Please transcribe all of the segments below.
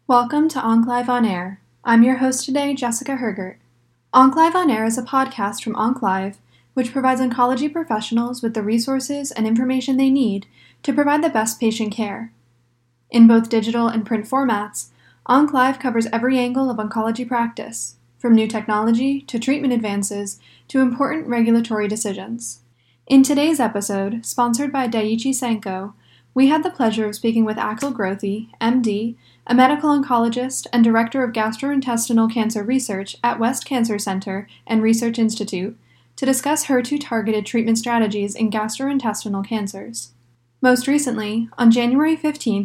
Welcome to OncLive On Air. I'm your host today, Jessica Hergert. OncLive On Air is a podcast from OncLive, which provides oncology professionals with the resources and information they need to provide the best patient care. In both digital and print formats, OncLive covers every angle of oncology practice, from new technology to treatment advances to important regulatory decisions. In today's episode, sponsored by Daiichi Sankyo, we had the pleasure of speaking with Axel Grothe, MD, a medical oncologist and director of gastrointestinal cancer research at West Cancer Center and Research Institute, to discuss HER2-targeted treatment strategies in gastrointestinal cancers. Most recently, on January 15,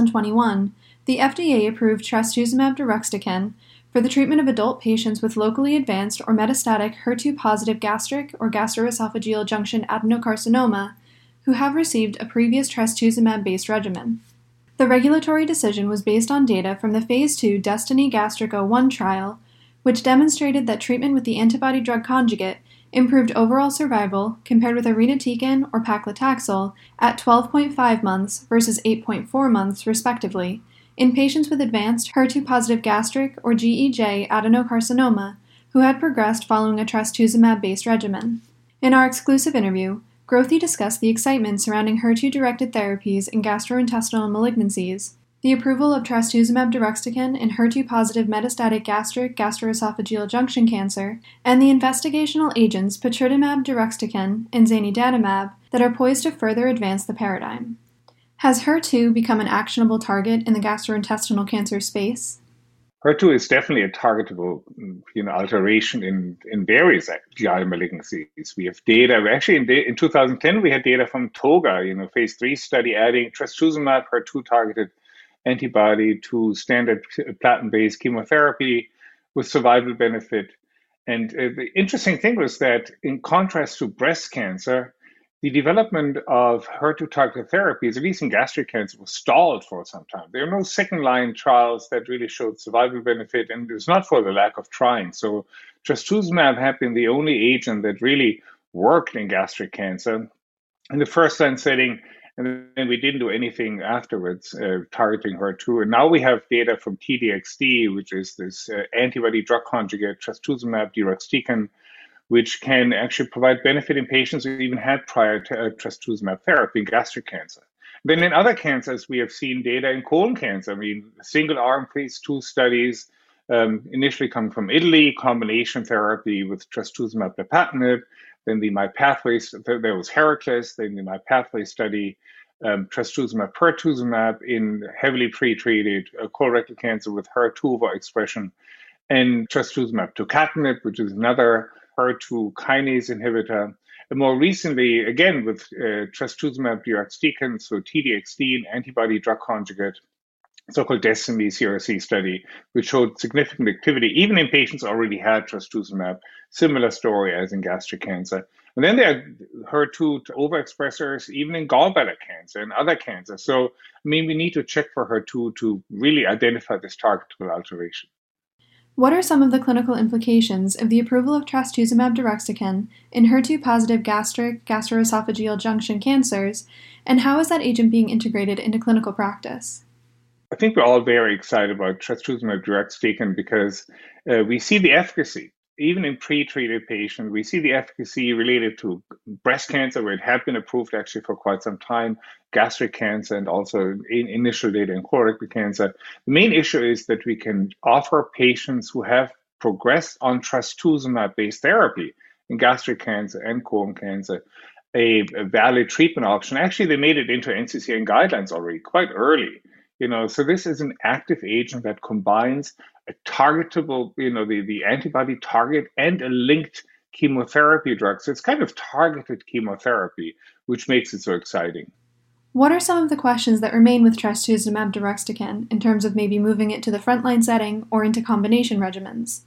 2021, the FDA approved trastuzumab deruxtecan for the treatment of adult patients with locally advanced or metastatic HER2-positive gastric or gastroesophageal junction adenocarcinoma who have received a previous trastuzumab-based regimen. The regulatory decision was based on data from the Phase 2 DESTINY-Gastric01 trial, which demonstrated that treatment with the antibody-drug conjugate improved overall survival compared with irinotecan or paclitaxel at 12.5 months versus 8.4 months, respectively, in patients with advanced HER2-positive gastric or GEJ adenocarcinoma who had progressed following a trastuzumab-based regimen. In our exclusive interview, Grothe discussed the excitement surrounding HER2-directed therapies in gastrointestinal malignancies, the approval of trastuzumab deruxtecan in HER2-positive metastatic gastric gastroesophageal junction cancer, and the investigational agents patritumab deruxtecan and zanidatamab that are poised to further advance the paradigm. Has HER2 become an actionable target in the gastrointestinal cancer space? HER2 is definitely a targetable, alteration in various GI malignancies. We have data. Actually, in 2010, we had data from TOGA, phase 3 study adding trastuzumab HER2-targeted antibody to standard platinum-based chemotherapy with survival benefit. And the interesting thing was that, in contrast to breast cancer, the development of HER2-targeted therapies, at least in gastric cancer, was stalled for some time. There are no second-line trials that really showed survival benefit, and it's not for the lack of trying. So trastuzumab had been the only agent that really worked in gastric cancer in the first-line setting, and then we didn't do anything afterwards targeting HER2. And now we have data from T-DXd, which is this antibody-drug conjugate, trastuzumab deruxtecan, which can actually provide benefit in patients who even had prior trastuzumab therapy in gastric cancer. Then in other cancers, we have seen data in colon cancer. Single-arm phase 2 studies initially coming from Italy, combination therapy with trastuzumab lapatinib. Then the MyPathway, there was Heracles. Then the MyPathway study, trastuzumab pertuzumab in heavily pretreated colorectal cancer with HER2 overexpression, and trastuzumab tucatinib, which is another HER2 kinase inhibitor. And more recently, again, with trastuzumab deruxtecan, so T-DXd, an antibody-drug conjugate, so-called DESTINY-CRC study, which showed significant activity, even in patients who already had trastuzumab. Similar story as in gastric cancer. And then there are HER2 overexpressors, even in gallbladder cancer and other cancers. So, we need to check for HER2 to really identify this targetable alteration. What are some of the clinical implications of the approval of trastuzumab deruxtecan in HER2-positive gastric gastroesophageal junction cancers, and how is that agent being integrated into clinical practice? I think we're all very excited about trastuzumab deruxtecan because we see the efficacy. Even in pre-treated patients, we see the efficacy related to breast cancer, where it had been approved actually for quite some time, gastric cancer, and also initial data in colorectal cancer. The main issue is that we can offer patients who have progressed on trastuzumab-based therapy in gastric cancer and colon cancer a valid treatment option. Actually, they made it into NCCN guidelines already quite early. So this is an active agent that combines a targetable, the antibody target and a linked chemotherapy drug. So it's kind of targeted chemotherapy, which makes it so exciting. What are some of the questions that remain with trastuzumab deruxtecan in terms of maybe moving it to the frontline setting or into combination regimens?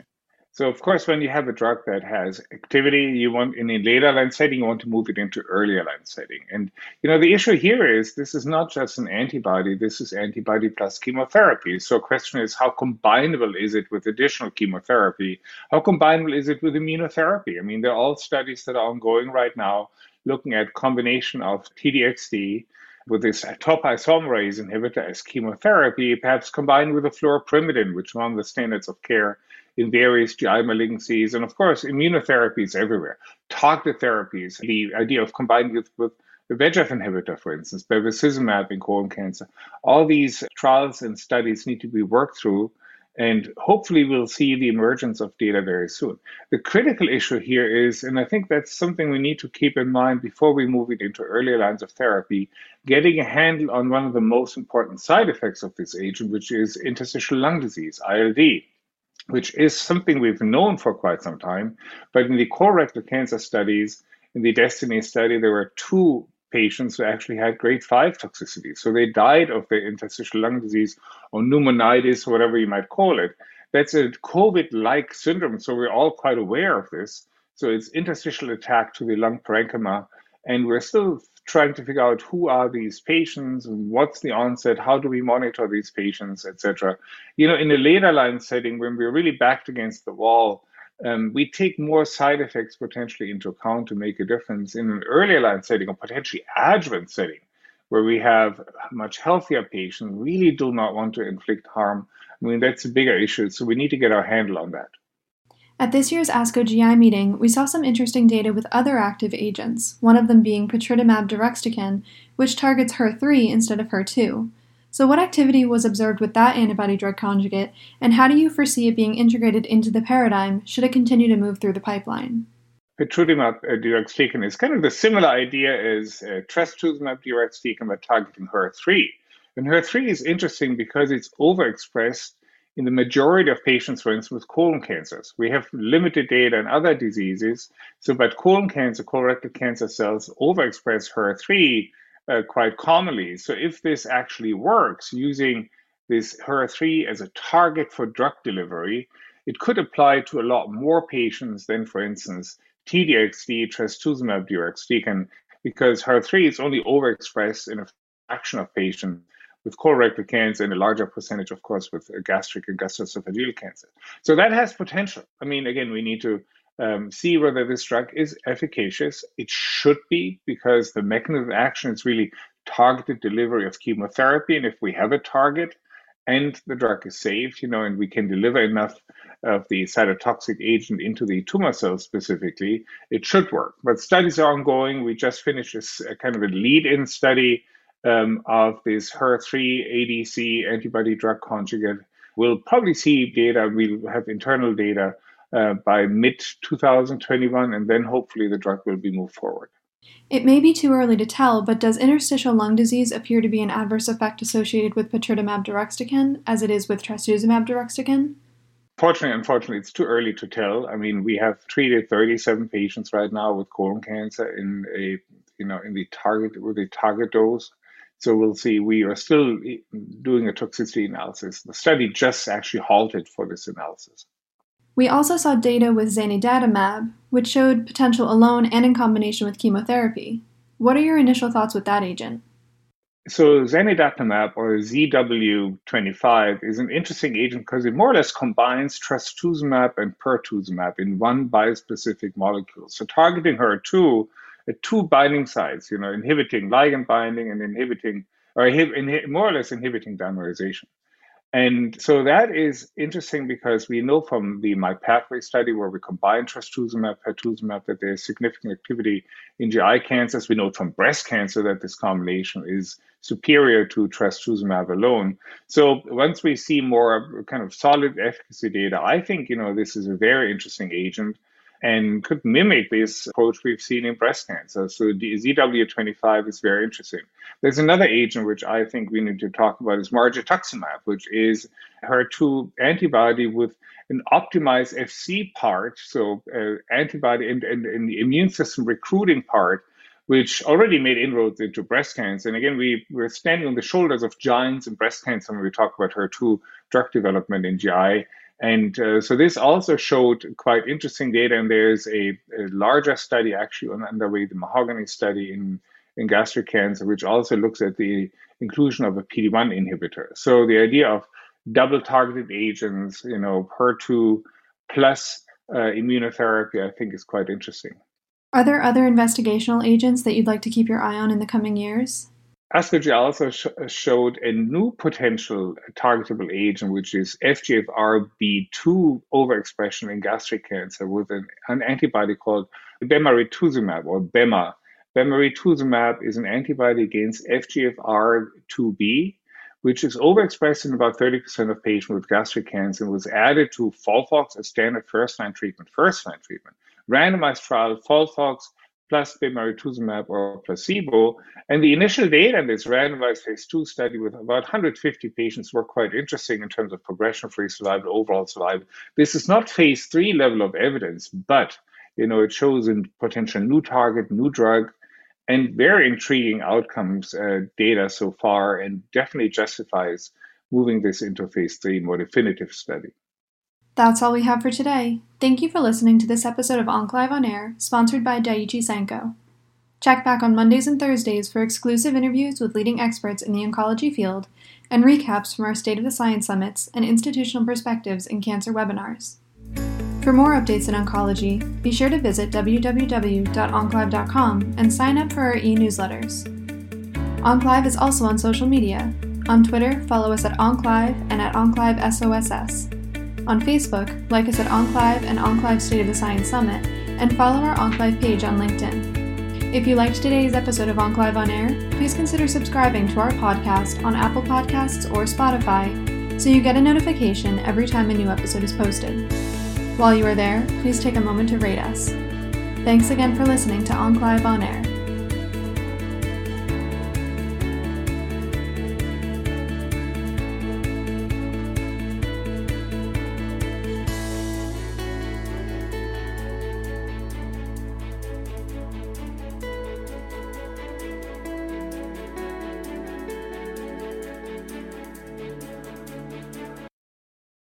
So, of course, when you have a drug that has activity, you want in a later line setting, you want to move it into earlier line setting. And, the issue here is this is not just an antibody, this is antibody plus chemotherapy. So, the question is, how combinable is it with additional chemotherapy? How combinable is it with immunotherapy? There are all studies that are ongoing right now looking at combination of T-DXd with this topoisomerase inhibitor as chemotherapy, perhaps combined with a fluoropyrimidine, which is one of the standards of care in various GI malignancies. And of course, immunotherapies everywhere, targeted therapies, the idea of combining it with the VEGF inhibitor, for instance, bevacizumab in colon cancer. All these trials and studies need to be worked through, and hopefully we'll see the emergence of data very soon. The critical issue here is, and I think that's something we need to keep in mind before we move it into earlier lines of therapy, getting a handle on one of the most important side effects of this agent, which is interstitial lung disease, ILD, which is something we've known for quite some time. But in the colorectal cancer studies, in the DESTINY study, there were two patients who actually had grade 5 toxicity. So they died of the interstitial lung disease or pneumonitis, or whatever you might call it. That's a COVID-like syndrome, so we're all quite aware of this. So it's interstitial attack to the lung parenchyma, and we're still trying to figure out who are these patients, what's the onset, how do we monitor these patients, etc. You know, in a later line setting, when we're really backed against the wall, we take more side effects potentially into account to make a difference. In an earlier line setting or potentially adjuvant setting, where we have much healthier patients, really do not want to inflict harm. I mean, that's a bigger issue, so we need to get our handle on that. At this year's ASCO GI meeting, we saw some interesting data with other active agents, one of them being patritumab deruxtecan, which targets HER3 instead of HER2. So what activity was observed with that antibody-drug conjugate, and how do you foresee it being integrated into the paradigm should it continue to move through the pipeline? Patritumab deruxtecan is kind of the similar idea as trastuzumab deruxtecan, but targeting HER3. And HER3 is interesting because it's overexpressed in the majority of patients, for instance, with colon cancers. We have limited data in other diseases, but colon cancer, colorectal cancer cells overexpress HER3 quite commonly. So if this actually works, using this HER3 as a target for drug delivery, it could apply to a lot more patients than, for instance, T-DXd, trastuzumab deruxtecan, because HER3 is only overexpressed in a fraction of patients with colorectal cancer and a larger percentage, of course, with gastric and gastroesophageal cancer. So that has potential. I mean, again, we need to see whether this drug is efficacious. It should be, because the mechanism of action is really targeted delivery of chemotherapy. And if we have a target and the drug is safe, and we can deliver enough of the cytotoxic agent into the tumor cells specifically, it should work. But studies are ongoing. We just finished this kind of a lead-in study of this HER3 ADC antibody drug conjugate. We'll probably see data, we'll have internal data by mid-2021, and then hopefully the drug will be moved forward. It may be too early to tell, but does interstitial lung disease appear to be an adverse effect associated with patritumab deruxtecan, as it is with trastuzumab deruxtecan? Unfortunately, it's too early to tell. I mean, we have treated 37 patients right now with colon cancer in the target dose. So we'll see. We are still doing a toxicity analysis. The study just actually halted for this analysis. We also saw data with zanidatamab, which showed potential alone and in combination with chemotherapy. What are your initial thoughts with that agent? So zanidatamab, or ZW25, is an interesting agent because it more or less combines trastuzumab and pertuzumab in one bispecific molecule. So targeting HER2 at two binding sites, inhibiting ligand binding and more or less inhibiting dimerization. And so that is interesting because we know from the MyPathway study, where we combine trastuzumab, pertuzumab, that there's significant activity in GI cancers. We know from breast cancer that this combination is superior to trastuzumab alone. So once we see more kind of solid efficacy data, I think, this is a very interesting agent and could mimic this approach we've seen in breast cancer. So the ZW25 is very interesting. There's another agent which I think we need to talk about is margetuximab, which is HER2 antibody with an optimized FC part, so antibody and the immune system recruiting part, which already made inroads into breast cancer. And again, we're standing on the shoulders of giants in breast cancer when we talk about HER2 drug development in GI. And so this also showed quite interesting data, and there's a larger study actually underway, the Mahogany study in gastric cancer, which also looks at the inclusion of a PD-1 inhibitor. So the idea of double targeted agents, HER2 plus immunotherapy, I think is quite interesting. Are there other investigational agents that you'd like to keep your eye on in the coming years? Asperger also showed a new potential targetable agent, which is FGFRB2 overexpression in gastric cancer with an antibody called bemarituzumab, or BEMA. Bemarituzumab is an antibody against FGFR2b, which is overexpressed in about 30% of patients with gastric cancer and was added to FOLFOX as standard first-line treatment. Randomized trial, FOLFOX plus bemarituzumab or placebo. And the initial data in this randomized phase 2 study with about 150 patients were quite interesting in terms of progression-free survival, overall survival. This is not phase 3 level of evidence, but it shows a potential new target, new drug, and very intriguing outcomes data so far, and definitely justifies moving this into phase 3 more definitive study. That's all we have for today. Thank you for listening to this episode of OncLive on Air, sponsored by Daiichi Sankyo. Check back on Mondays and Thursdays for exclusive interviews with leading experts in the oncology field and recaps from our State of the Science Summits and institutional perspectives in cancer webinars. For more updates in oncology, be sure to visit www.onclive.com and sign up for our e-newsletters. OncLive is also on social media. On Twitter, follow us at OncLive and at OncLiveSOSS. On Facebook, like us at OncLive and OncLive State of the Science Summit, and follow our OncLive page on LinkedIn. If you liked today's episode of OncLive on Air, please consider subscribing to our podcast on Apple Podcasts or Spotify so you get a notification every time a new episode is posted. While you are there, please take a moment to rate us. Thanks again for listening to OncLive on Air.